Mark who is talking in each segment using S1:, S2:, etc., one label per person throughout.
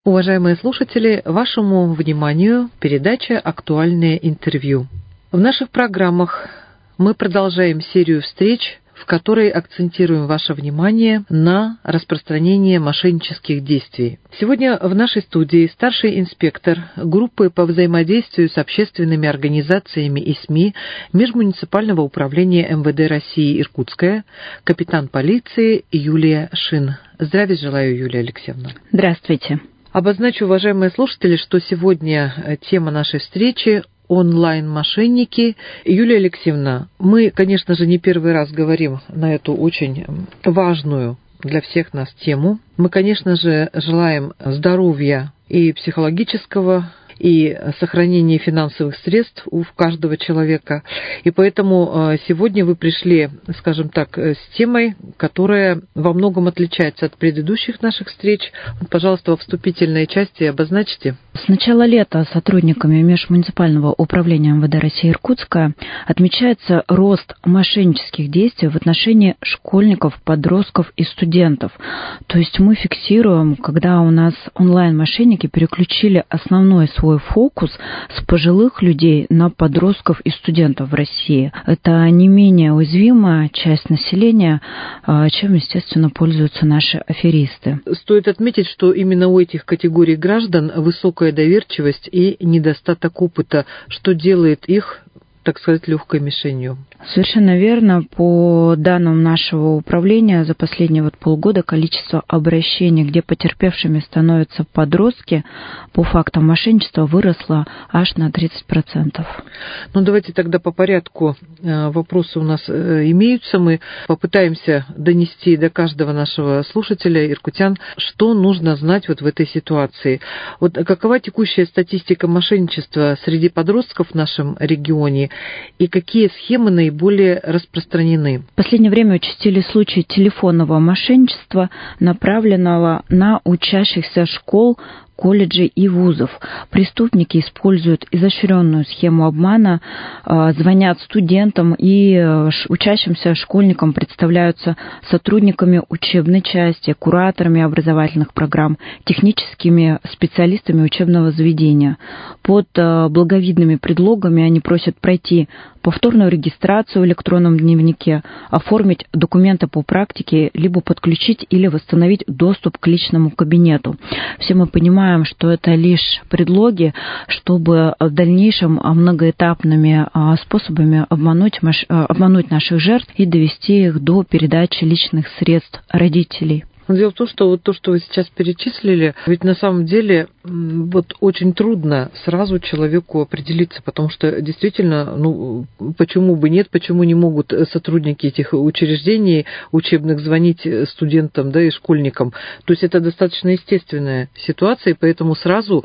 S1: Уважаемые слушатели, вашему вниманию передача «Актуальное интервью». В наших программах мы продолжаем серию встреч, в которой акцентируем ваше внимание на распространении мошеннических действий. Сегодня в нашей студии старший инспектор группы по взаимодействию с общественными организациями и СМИ Межмуниципального управления МВД России Иркутская, капитан полиции Юлия Шин. Здравия желаю, Юлия Алексеевна.
S2: Здравствуйте.
S1: Обозначу, уважаемые слушатели, что сегодня тема нашей встречи – онлайн-мошенники. Юлия Алексеевна, мы, конечно же, не первый раз говорим на эту очень важную для всех нас тему. Мы, конечно же, желаем здоровья и психологического, и сохранения финансовых средств у каждого человека. И поэтому сегодня вы пришли, скажем так, с темой, которая во многом отличается от предыдущих наших встреч. Пожалуйста, во вступительной части обозначьте.
S2: С начала лета сотрудниками Межмуниципального управления МВД России Иркутска отмечается рост мошеннических действий в отношении школьников, подростков и студентов. То есть мы фиксируем, когда у нас онлайн-мошенники переключили основной свой фокус с пожилых людей на подростков и студентов в России. Это не менее уязвимая часть населения, чем, естественно, пользуются наши аферисты.
S1: Стоит отметить, что именно у этих категорий граждан высокая доверчивость и недостаток опыта, что делает их, так сказать, легкой мишенью.
S2: Совершенно верно. По данным нашего управления, за последние полгода количество обращений, где потерпевшими становятся подростки, по фактам мошенничества выросло аж на 30%.
S1: Ну, давайте тогда по порядку. Вопросы у нас имеются. Мы попытаемся донести до каждого нашего слушателя, иркутян, что нужно знать в этой ситуации. Какова текущая статистика мошенничества среди подростков в нашем регионе и какие схемы наиболее распространены?
S2: В последнее время участились случаи телефонного мошенничества, направленного на учащихся школ, колледжей и вузов. Преступники используют изощренную схему обмана, звонят студентам и учащимся школьникам представляются сотрудниками учебной части, кураторами образовательных программ, техническими специалистами учебного заведения. Под благовидными предлогами они просят пройти повторную регистрацию в электронном дневнике, оформить документы по практике, либо подключить или восстановить доступ к личному кабинету. Все мы понимаем, что это лишь предлоги, чтобы в дальнейшем многоэтапными способами обмануть наших жертв и довести их до передачи личных средств родителей.
S1: Дело в том, что то, что вы сейчас перечислили, ведь на самом деле очень трудно сразу человеку определиться, потому что действительно, почему бы нет, почему не могут сотрудники этих учреждений учебных звонить студентам, и школьникам. То есть это достаточно естественная ситуация, и поэтому сразу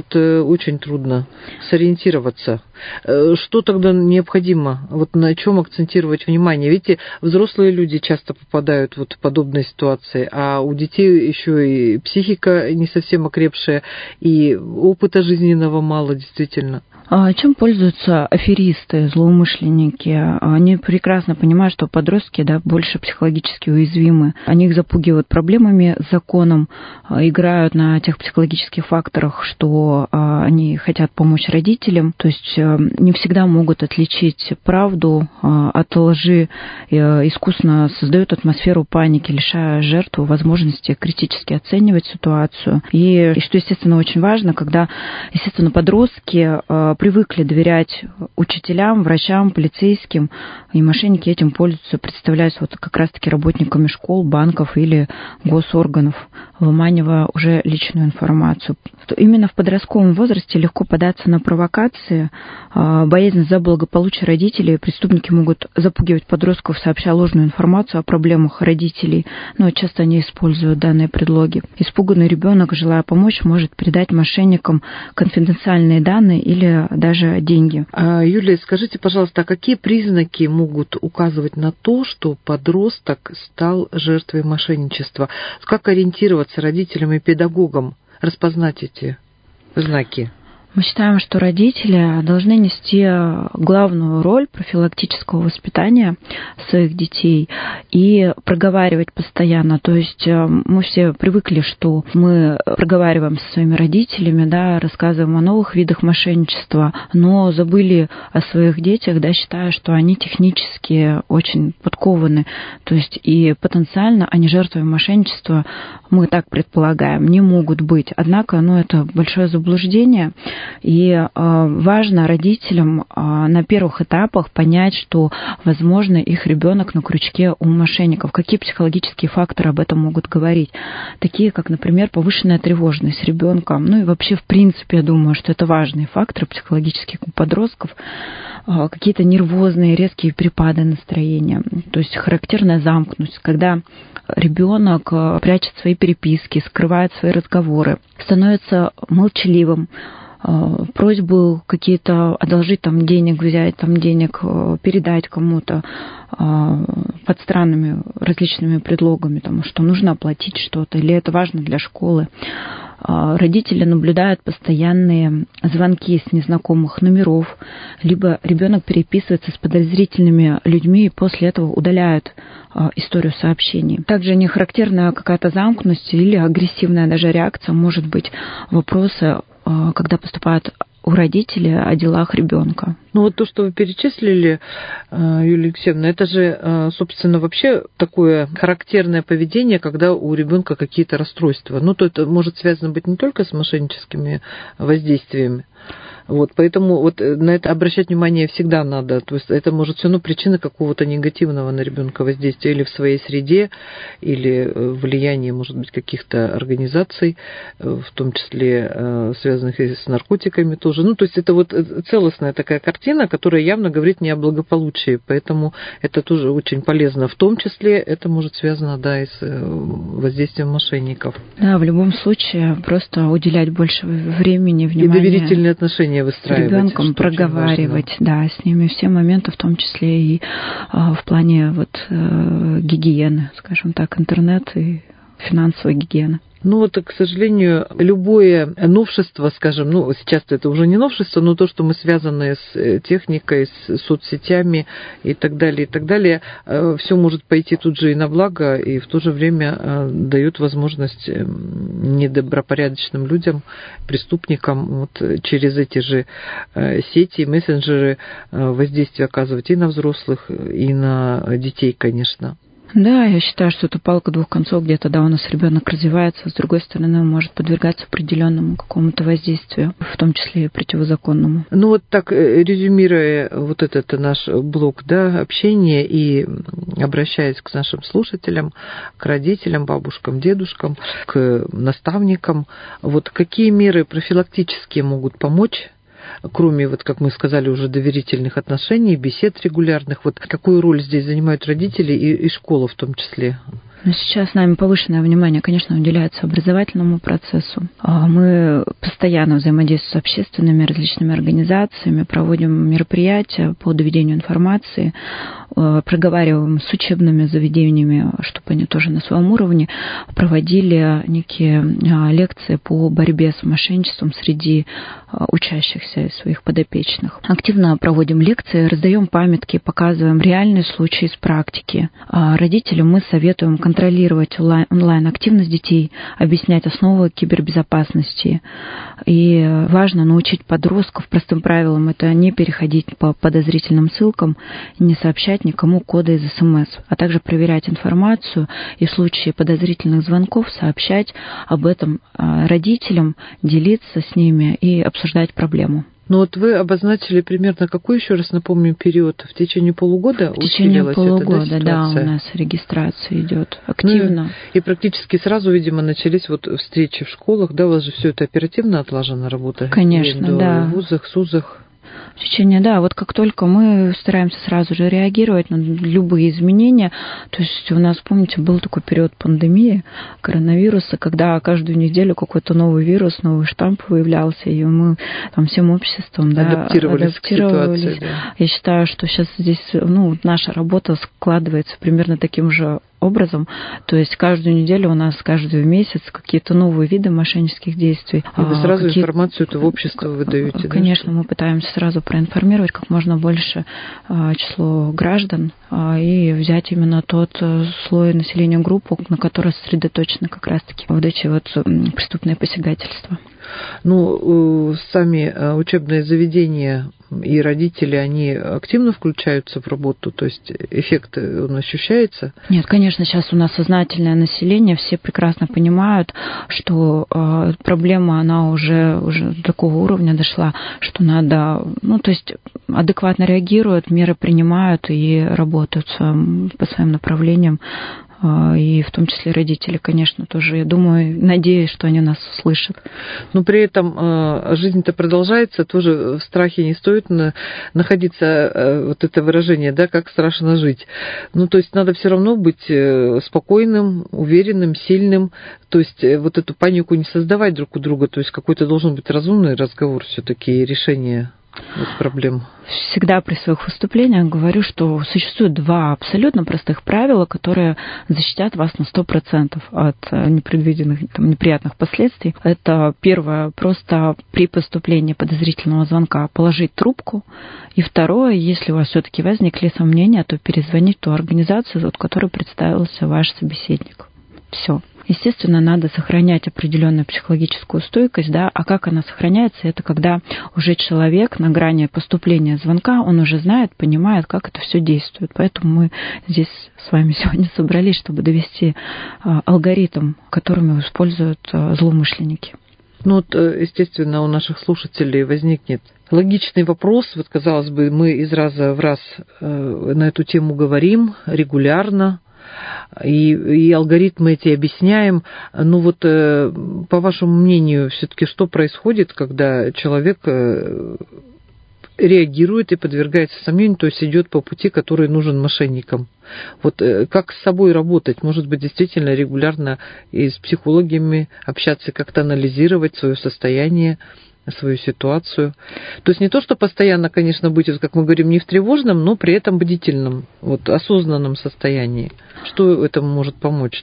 S1: очень трудно сориентироваться. Что тогда необходимо? На чем акцентировать внимание? Видите, взрослые люди часто попадают в подобные ситуации, а у детей еще и психика не совсем окрепшая, и опыта жизненного мало, действительно.
S2: Чем пользуются аферисты, злоумышленники? Они прекрасно понимают, что подростки больше психологически уязвимы. Они их запугивают проблемами с законом, играют на тех психологических факторах, что они хотят помочь родителям. То есть не всегда могут отличить правду от лжи, искусно создают атмосферу паники, лишая жертву возможности критически оценивать ситуацию. И что, естественно, очень важно, когда, естественно, подростки привыкли доверять учителям, врачам, полицейским, и мошенники этим пользуются, представляясь как раз-таки работниками школ, банков или госорганов, выманивая уже личную информацию. Именно в подростковом возрасте легко податься на провокации, боязнь за благополучие родителей. Преступники могут запугивать подростков, сообщая ложную информацию о проблемах родителей, но часто они используют данные предлоги. Испуганный ребенок, желая помочь, может передать мошенникам конфиденциальные данные или даже деньги.
S1: Юлия, скажите, пожалуйста, а какие признаки могут указывать на то, что подросток стал жертвой мошенничества? Как ориентироваться родителям и педагогам, распознать эти знаки?
S2: Мы считаем, что родители должны нести главную роль профилактического воспитания своих детей и проговаривать постоянно. То есть мы все привыкли, что мы проговариваем со своими родителями, да, рассказываем о новых видах мошенничества, но забыли о своих детях, да, считая, что они технически очень подкованы. То есть и потенциально они жертвами мошенничества, мы так предполагаем, не могут быть. Однако, это большое заблуждение. И важно родителям на первых этапах понять, что, возможно, их ребенок на крючке у мошенников. Какие психологические факторы об этом могут говорить? Такие, как, например, повышенная тревожность ребенка. И вообще, в принципе, я думаю, что это важные факторы психологических у подростков. Какие-то нервозные, резкие перепады настроения. То есть характерная замкнутость, когда ребенок прячет свои переписки, скрывает свои разговоры, становится молчаливым, просьбы какие-то одолжить денег, взять денег, передать кому-то под странными различными предлогами, что нужно оплатить что-то, или это важно для школы. Родители наблюдают постоянные звонки с незнакомых номеров, либо ребенок переписывается с подозрительными людьми и после этого удаляют историю сообщений. Также нехарактерная какая-то замкнутость или агрессивная даже реакция может быть, вопросы, когда поступают у родителей о делах ребенка.
S1: То, что вы перечислили, Юлия Алексеевна, это же, собственно, вообще такое характерное поведение, когда у ребенка какие-то расстройства. То это может связано быть не только с мошенническими воздействиями. Поэтому на это обращать внимание всегда надо. То есть это может все равно причина какого-то негативного на ребенка воздействия или в своей среде, или влияние, может быть, каких-то организаций, в том числе связанных и с наркотиками тоже. То есть это целостная такая картина, которая явно говорит не о благополучии. Поэтому это тоже очень полезно. В том числе это может связано, и с воздействием мошенников.
S2: Да, в любом случае просто уделять больше времени, внимания.
S1: И доверительные отношения выстраивать.
S2: С ребенком проговаривать, с ними все моменты, в том числе и в плане гигиены, скажем так, интернет и финансовой гигиены.
S1: К сожалению, любое новшество, скажем, сейчас это уже не новшество, но то, что мы связаны с техникой, с соцсетями и так далее, все может пойти тут же и на благо, и в то же время дает возможность недобропорядочным людям, преступникам через эти же сети, мессенджеры воздействие оказывать и на взрослых, и на детей, конечно.
S2: Да, я считаю, что это палка двух концов. Где-то, у нас ребенок развивается, а с другой стороны, он может подвергаться определенному какому-то воздействию, в том числе и противозаконному.
S1: Так, резюмируя этот наш блок, общения и обращаясь к нашим слушателям, к родителям, бабушкам, дедушкам, к наставникам, какие меры профилактические могут помочь, кроме, как мы сказали, уже доверительных отношений, бесед регулярных, какую роль здесь занимают родители и школа в том числе?
S2: Сейчас нами повышенное внимание, конечно, уделяется образовательному процессу. Мы постоянно взаимодействуем с общественными различными организациями, проводим мероприятия по доведению информации, проговариваем с учебными заведениями, чтобы они тоже на своем уровне проводили некие лекции по борьбе с мошенничеством среди учащихся и своих подопечных. Активно проводим лекции, раздаем памятки, показываем реальные случаи из практики. Родителям мы советуем контролировать онлайн-активность детей, объяснять основы кибербезопасности. И важно научить подростков простым правилам. Это не переходить по подозрительным ссылкам, не сообщать никому коды из СМС, а также проверять информацию и в случае подозрительных звонков сообщать об этом родителям, делиться с ними и обсуждать проблему.
S1: Вы обозначили примерно какой, еще раз напомню, период? В течение полугода
S2: усилилась? В течение полугода,
S1: ситуация?
S2: У нас регистрация идет активно.
S1: И практически сразу, видимо, начались встречи в школах, у вас же все это оперативно отлажена работа?
S2: Конечно,
S1: в вузах, СУЗах?
S2: В течение, как только мы стараемся сразу же реагировать на любые изменения. То есть у нас, помните, был такой период пандемии коронавируса, когда каждую неделю какой-то новый вирус, новый штамп выявлялся, и мы всем обществом адаптировались к ситуации. Да. Я считаю, что сейчас здесь наша работа складывается примерно таким же образом. То есть каждую неделю у нас, каждый месяц какие-то новые виды мошеннических действий.
S1: И вы сразу информацию это в общество выдаете?
S2: Конечно, мы пытаемся сразу проинформировать как можно больше число граждан и взять именно тот слой населения, группу, на которой сосредоточены как раз-таки вот эти вот преступные посягательства.
S1: Ну, сами учебные заведения и родители, они активно включаются в работу, то есть эффект он ощущается?
S2: Нет, конечно, сейчас у нас сознательное население, все прекрасно понимают, что проблема, она уже до такого уровня дошла, что надо, то есть адекватно реагируют, меры принимают и работают по своим направлениям. И в том числе родители, конечно, тоже, я думаю, надеюсь, что они нас услышат.
S1: Но при этом жизнь-то продолжается, тоже в страхе не стоит находиться, вот это выражение, да, как страшно жить. То есть надо все равно быть спокойным, уверенным, сильным, то есть вот эту панику не создавать друг у друга, то есть какой-то должен быть разумный разговор все-таки и решение проблем.
S2: Всегда при своих выступлениях говорю, что существует два абсолютно простых правила, которые защитят вас на 100% от непредвиденных, неприятных последствий. Это первое, просто при поступлении подозрительного звонка положить трубку. И второе, если у вас все-таки возникли сомнения, то перезвонить в ту организацию, от которой представился ваш собеседник. Все. Естественно, надо сохранять определенную психологическую стойкость, да, а как она сохраняется, это когда уже человек на грани поступления звонка, он уже знает, понимает, как это все действует. Поэтому мы здесь с вами сегодня собрались, чтобы довести алгоритм, которым используют злоумышленники.
S1: Естественно, у наших слушателей возникнет логичный вопрос. Вот, казалось бы, мы из раза в раз на эту тему говорим регулярно, и алгоритмы эти объясняем. По вашему мнению, все-таки что происходит, когда человек реагирует и подвергается сомнению, то есть идет по пути, который нужен мошенникам? Как с собой работать? Может быть, действительно регулярно и с психологами общаться, как-то анализировать свое состояние, свою ситуацию. То есть не то, что постоянно, конечно, быть, как мы говорим, не в тревожном, но при этом бдительном, осознанном состоянии. Что этому может помочь?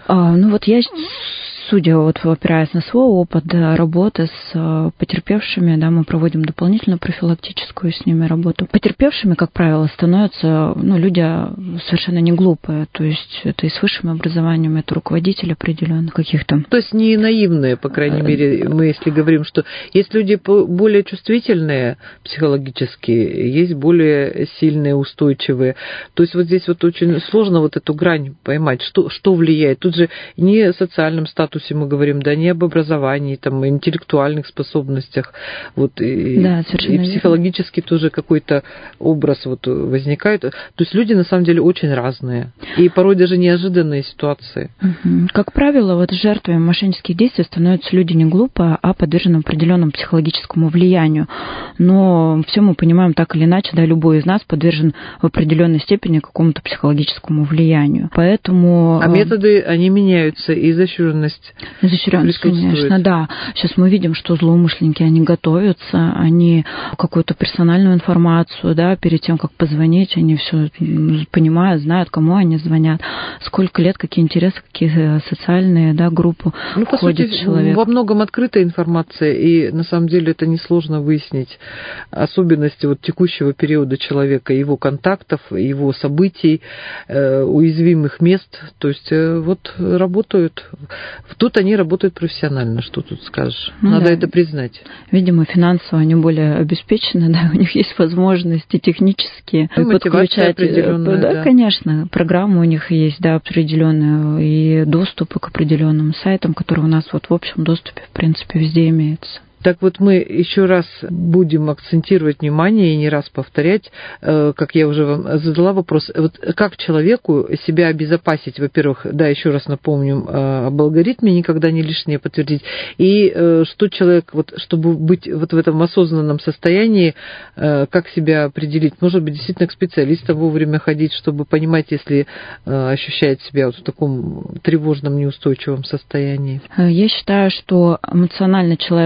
S2: Я, судя, опираясь на свой опыт работы с потерпевшими, да, мы проводим дополнительную профилактическую с ними работу. Потерпевшими, как правило, становятся люди совершенно не глупые, то есть это и с высшим образованием, это руководители определенных каких-то.
S1: То есть не наивные, по крайней мере, мы если говорим, что есть люди более чувствительные психологически, есть более сильные, устойчивые. То есть здесь очень сложно эту грань поймать, что влияет. Тут же не о социальном статусе мы говорим, да, не об образовании, интеллектуальных способностях, и психологически тоже какой-то образ возникает. То есть люди на самом деле очень разные, и порой даже неожиданные ситуации.
S2: Как правило, жертвами мошеннических действий становятся люди не глупые, а подвержены определенному психологическому влиянию. Но все мы понимаем так или иначе, да, любой из нас подвержен в определенной степени какому-то психологическому влиянию. Поэтому...
S1: А методы, они меняются, и изощренность
S2: конечно, да. Сейчас мы видим, что злоумышленники, они готовятся, они какую-то персональную информацию, да, перед тем, как позвонить, они все понимают, знают, кому они звонят, сколько лет, какие интересы, какие социальные, да, группы входит человек.
S1: Во многом открытая информация, и на самом деле это несложно выяснить особенности текущего периода человека, его контактов, его событий, уязвимых мест. То есть работают. Тут они работают профессионально, что тут скажешь. Надо это признать.
S2: Видимо, финансово они более обеспечены, да, у них есть возможности технические подключать. Да, конечно, программы у них есть, да, определенные, и доступы к определенным сайтам, которые у нас в общем доступе, в принципе, везде имеются.
S1: Так мы еще раз будем акцентировать внимание и не раз повторять, как я уже вам задала вопрос, как человеку себя обезопасить, во-первых, да, еще раз напомним об алгоритме, никогда не лишнее подтвердить, и что человек, чтобы быть в этом осознанном состоянии, как себя определить, может быть, действительно к специалистам вовремя ходить, чтобы понимать, если ощущает себя в таком тревожном, неустойчивом состоянии.
S2: Я считаю, что эмоционально человек готов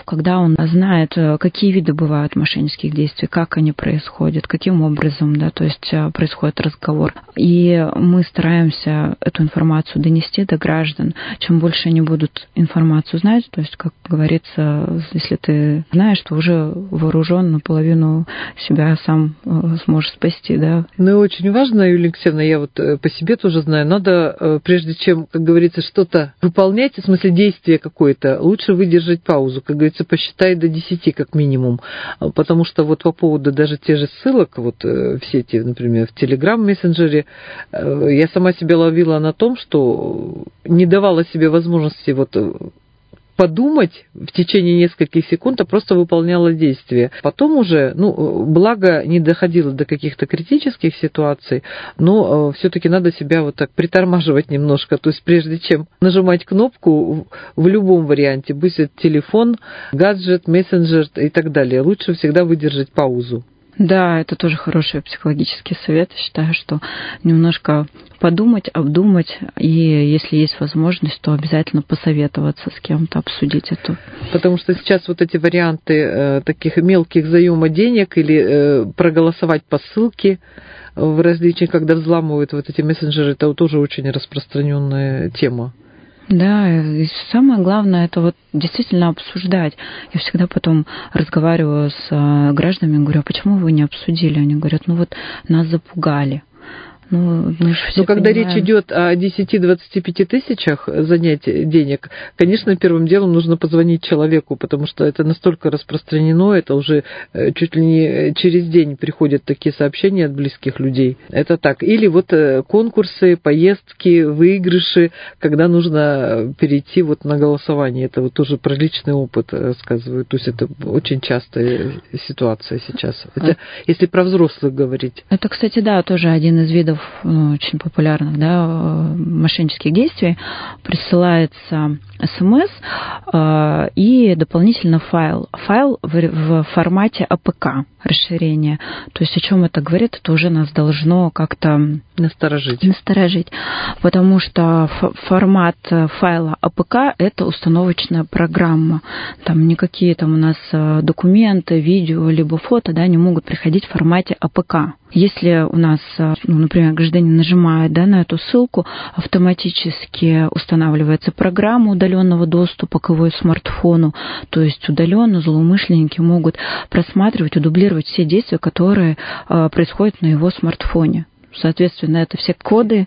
S2: когда он знает, какие виды бывают мошеннических действий, как они происходят, каким образом, да, то есть происходит разговор. И мы стараемся эту информацию донести до граждан. Чем больше они будут информацию знать, то есть, как говорится, если ты знаешь, то уже вооружен, наполовину себя сам сможешь спасти, да.
S1: Ну и очень важно, Юлия Алексеевна, я вот по себе тоже знаю, надо, прежде чем, как говорится, что-то выполнять, в смысле действия какое-то, лучше выдержать паузу, как говорится, посчитай до 10 как минимум, потому что вот по поводу даже тех же ссылок, вот в сети, например, в Telegram мессенджере, я сама себя ловила на том, что не давала себе возможности вот подумать в течение нескольких секунд, а просто выполняла действия. Потом уже, благо не доходило до каких-то критических ситуаций, но все-таки надо себя вот так притормаживать немножко. То есть прежде чем нажимать кнопку в любом варианте, будь это телефон, гаджет, мессенджер и так далее, лучше всегда выдержать паузу.
S2: Да, это тоже хороший психологический совет. Я считаю, что немножко подумать, обдумать, и если есть возможность, то обязательно посоветоваться с кем-то, обсудить это.
S1: Потому что сейчас вот эти варианты таких мелких заема денег или проголосовать по ссылке в различных, когда взламывают вот эти мессенджеры, это тоже очень распространенная тема.
S2: Да, и самое главное, это вот действительно обсуждать. Я всегда потом разговариваю с гражданами, говорю, а почему вы не обсудили? Они говорят, нас запугали. Но когда
S1: речь идет о 10-25 тысячах занять денег, конечно, первым делом нужно позвонить человеку, потому что это настолько распространено, это уже чуть ли не через день приходят такие сообщения от близких людей. Это так. Или вот конкурсы, поездки, выигрыши, когда нужно перейти вот на голосование. Это вот тоже про личный опыт рассказываю. То есть это очень частая ситуация сейчас. Это если про взрослых говорить.
S2: Это, кстати, да, тоже один из видов очень популярных, да, мошеннических действий. Присылается СМС и дополнительно файл. Файл в формате АПК, расширение. То есть о чем это говорит, это уже нас должно как-то насторожить. Потому что формат файла АПК – это установочная программа. Там никакие у нас документы, видео, либо фото, да, не могут приходить в формате АПК. Если у нас, например, гражданин нажимает, да, на эту ссылку, автоматически устанавливается программа удаленного доступа к его смартфону, то есть удаленно злоумышленники могут просматривать и дублировать все действия, которые происходят на его смартфоне. Соответственно, это все коды,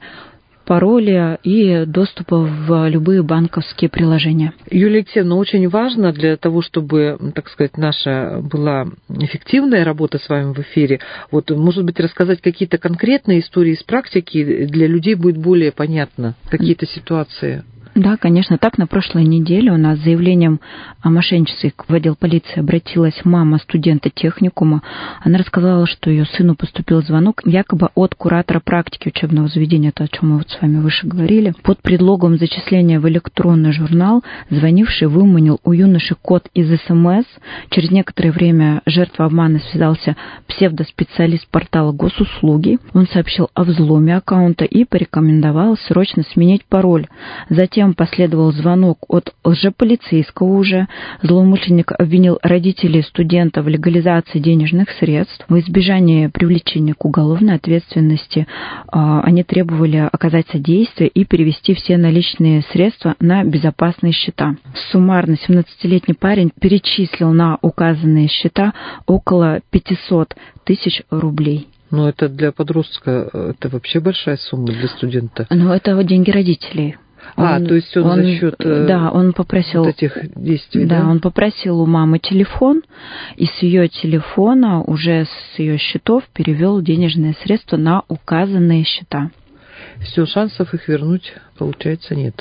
S2: пароли и доступа в любые банковские приложения.
S1: Юлия Алексеевна, очень важно для того, чтобы, так сказать, наша была эффективная работа с вами в эфире, вот, может быть, рассказать какие-то конкретные истории из практики, для людей будет более понятно, какие-то ситуации.
S2: Да, конечно. Так, на прошлой неделе у нас с заявлением о мошенничестве в отдел полиции обратилась мама студента техникума. Она рассказала, что ее сыну поступил звонок якобы от куратора практики учебного заведения, это о чем мы вот с вами выше говорили. Под предлогом зачисления в электронный журнал звонивший выманил у юноши код из СМС. Через некоторое время жертва обмана связался псевдоспециалист портала Госуслуги. Он сообщил о взломе аккаунта и порекомендовал срочно сменить пароль. Затем последовал звонок от лжеполицейского уже. Злоумышленник обвинил родителей студента в легализации денежных средств. В избежание привлечения к уголовной ответственности они требовали оказать содействие и перевести все наличные средства на безопасные счета. Суммарно 17-летний парень перечислил на указанные счета около 500 тысяч рублей.
S1: Но это для подростка, это вообще большая сумма для студента.
S2: Но это деньги родителей.
S1: То есть он за счет
S2: он попросил,
S1: вот этих действий,
S2: да? Он попросил у мамы телефон, и с ее телефона, уже с ее счетов перевел денежные средства на указанные счета.
S1: Все, шансов их вернуть, получается, нет.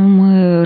S2: Мы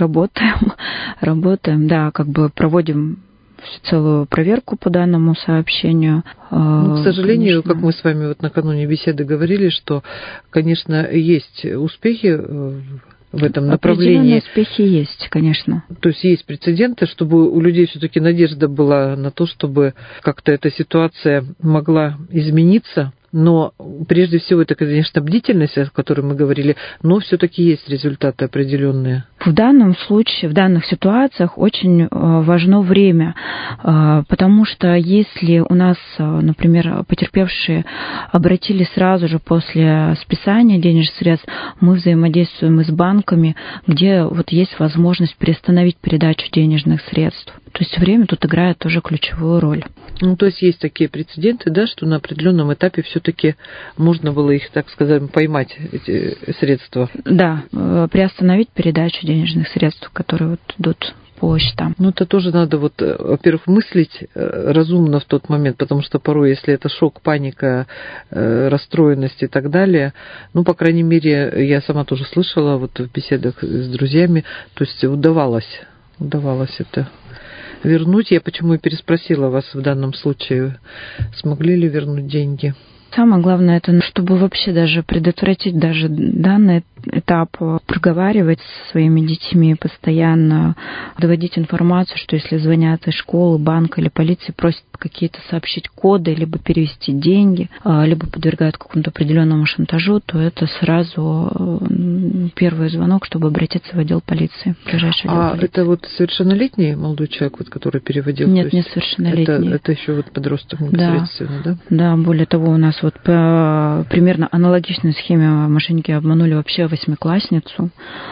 S2: работаем, да, проводим целую проверку по данному сообщению.
S1: К сожалению, конечно, как мы с вами вот накануне беседы говорили, что, конечно, есть успехи в этом направлении.
S2: Определенные успехи есть, конечно.
S1: То есть есть прецеденты, чтобы у людей все-таки надежда была на то, чтобы как-то эта ситуация могла измениться. Но прежде всего это, конечно, бдительность, о которой мы говорили, но все-таки есть результаты определенные.
S2: В данном случае, в данных ситуациях очень важно время, потому что если у нас, например, потерпевшие обратились сразу же после списания денежных средств, мы взаимодействуем и с банками, где вот есть возможность приостановить передачу денежных средств. То есть время тут играет тоже ключевую роль.
S1: Ну, то есть есть такие прецеденты, да, что на определенном этапе все-таки можно было их, так сказать, поймать, эти средства.
S2: Да, приостановить передачу денежных средств, которые вот идут по счетам.
S1: Ну, это тоже надо, вот, во-первых, мыслить разумно в тот момент, потому что порой, если это шок, паника, расстроенность и так далее, ну, по крайней мере, я сама тоже слышала вот в беседах с друзьями, то есть удавалось это вернуть. Я почему и переспросила вас в данном случае, смогли ли вернуть деньги?
S2: Самое главное, это чтобы вообще даже предотвратить даже данный этап, проговаривать со своими детьми постоянно, доводить информацию, что если звонят из школы, банка или полиции, просят какие-то сообщить коды, либо перевести деньги, либо подвергают какому-то определенному шантажу, то это сразу первый звонок, чтобы обратиться в отдел полиции, ближайший отдел полиции.
S1: Это вот совершеннолетний молодой человек, вот, который переводил?
S2: Нет, не совершеннолетний.
S1: Это еще вот подросток непосредственно, да?
S2: Да, более того, у нас вот по примерно аналогичной схеме мошенники обманули вообще 8-классницу.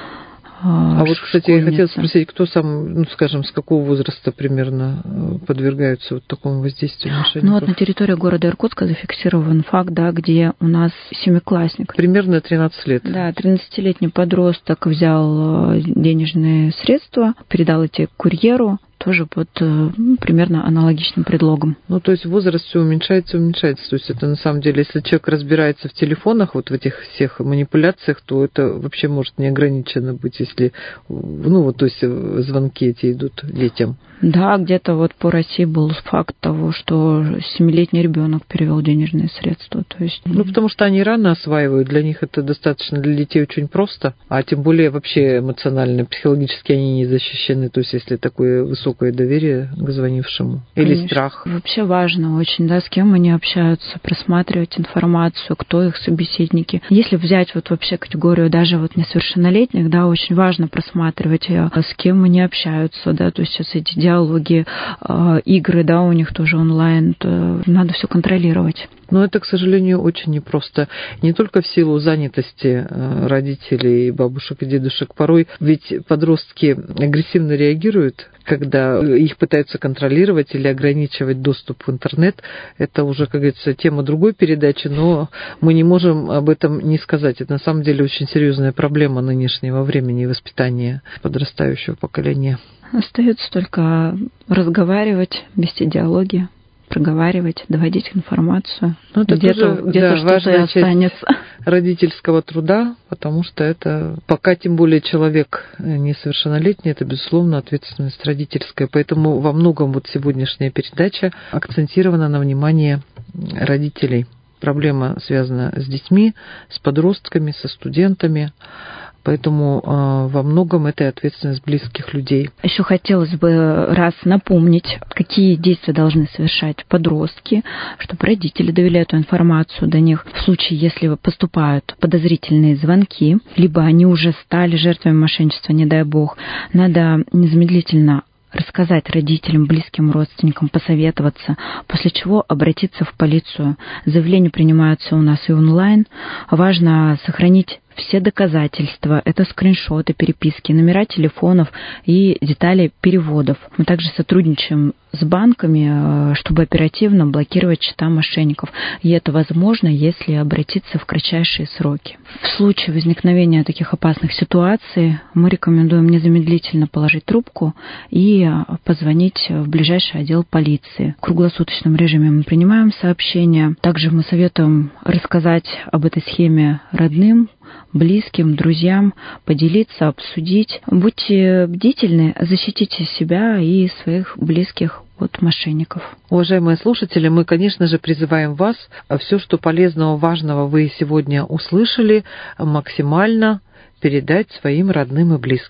S1: А вот, кстати, я хотела спросить, кто сам, ну, скажем, с какого возраста примерно подвергаются вот такому воздействию мошенников?
S2: Ну, вот на территории города Иркутска зафиксирован факт, да, где у нас 7-классник.
S1: Примерно 13 лет.
S2: Да, 13-летний подросток взял денежные средства, передал эти курьеру, тоже под примерно аналогичным предлогом.
S1: Ну, то есть возраст все уменьшается. То есть это на самом деле, если человек разбирается в телефонах, вот в этих всех манипуляциях, то это вообще может не ограничено быть, если, ну, вот, то есть звонки эти идут детям.
S2: Да, где-то вот по России был факт того, что 7-летний ребенок перевел денежные средства. То есть...
S1: Ну, потому что они рано осваивают, для них это достаточно, для детей очень просто, а тем более вообще эмоционально, психологически они не защищены, то есть если такое высокое доверие к звонившему. Или
S2: Конечно.
S1: Страх.
S2: Вообще важно очень, да, с кем они общаются, просматривать информацию, кто их собеседники. Если взять вот вообще категорию даже вот несовершеннолетних, да, очень важно просматривать, с кем они общаются, да, то есть сейчас эти диалоги, игры, да, у них тоже онлайн, надо все контролировать.
S1: Но это, к сожалению, очень непросто. Не только в силу занятости родителей, бабушек и дедушек. Порой ведь подростки агрессивно реагируют, когда их пытаются контролировать или ограничивать доступ в интернет. Это уже, как говорится, тема другой передачи, но мы не можем об этом не сказать. Это на самом деле очень серьезная проблема нынешнего времени и воспитания подрастающего поколения.
S2: Остается только разговаривать, вести диалоги, проговаривать, доводить информацию.
S1: Ну, это
S2: где-то
S1: тоже,
S2: что-то и останется.
S1: Родительского труда, потому что это пока тем более человек несовершеннолетний, это, безусловно, ответственность родительская. Поэтому во многом вот сегодняшняя передача акцентирована на внимание родителей. Проблема связана с детьми, с подростками, со студентами. Поэтому во многом это ответственность близких людей.
S2: Еще хотелось бы раз напомнить, какие действия должны совершать подростки, чтобы родители довели эту информацию до них в случае, если поступают подозрительные звонки, либо они уже стали жертвами мошенничества, не дай бог. Надо незамедлительно рассказать родителям, близким родственникам, посоветоваться, после чего обратиться в полицию. Заявления принимаются у нас и онлайн. Важно сохранить все доказательства, это скриншоты, переписки, номера телефонов и детали переводов. Мы также сотрудничаем с банками, чтобы оперативно блокировать счета мошенников. И это возможно, если обратиться в кратчайшие сроки. В случае возникновения таких опасных ситуаций мы рекомендуем незамедлительно положить трубку и позвонить в ближайший отдел полиции. В круглосуточном режиме мы принимаем сообщения. Также мы советуем рассказать об этой схеме родным, близким, друзьям, поделиться, обсудить. Будьте бдительны, защитите себя и своих близких от мошенников.
S1: Уважаемые слушатели, мы, конечно же, призываем вас, все, что полезного, важного вы сегодня услышали, максимально передать своим родным и близким.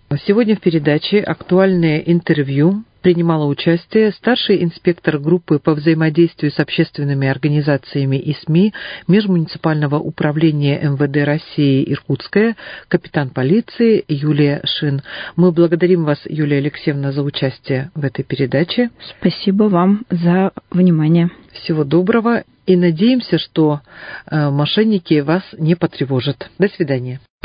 S1: Сегодня в передаче «Актуальное интервью» принимала участие старший инспектор группы по взаимодействию с общественными организациями и СМИ Межмуниципального управления МВД России Иркутская, капитан полиции Юлия Шин. Мы благодарим вас, Юлия Алексеевна, за участие в этой передаче.
S2: Спасибо вам за внимание.
S1: Всего доброго и надеемся, что мошенники вас не потревожат. До свидания.